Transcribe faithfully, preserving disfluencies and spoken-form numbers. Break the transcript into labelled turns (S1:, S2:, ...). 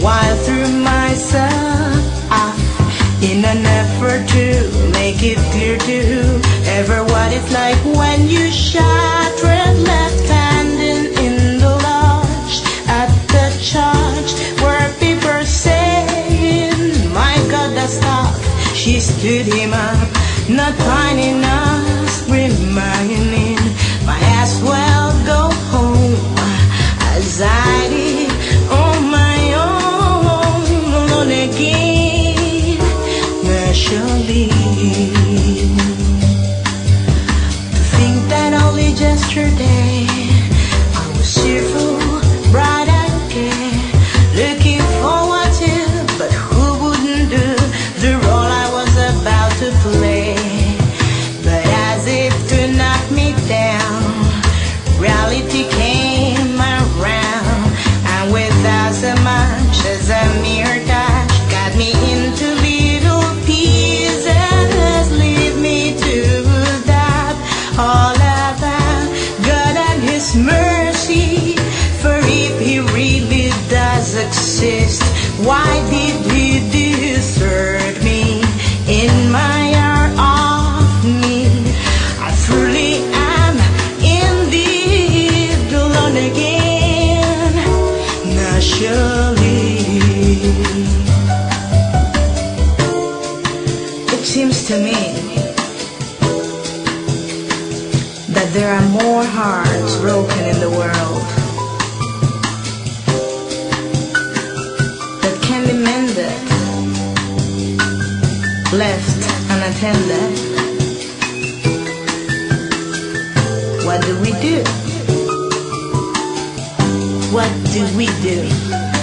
S1: while through myself in an effort to make it clear to ever what it's like when you shattered left handing in the lodge at the church where people saying, my God, that's tough. She stood him up, not finding us, reminding might as well go home as I did on my own, alone again, naturally. To think that only yesterday I was cheerful, bright and gay, looking forward to, but who wouldn't do the role I was about to play? But as if to knock me down, reality came around, and without so much as a mere touch, got me into little pieces, leave me to that all about God and His mercy. For if He really does exist, why did He desert me in my hour of need? I truly am indeed alone again, naturally. It seems to me that there are more hearts broken in the world that can be mended, left unattended. What do we do? What do we do?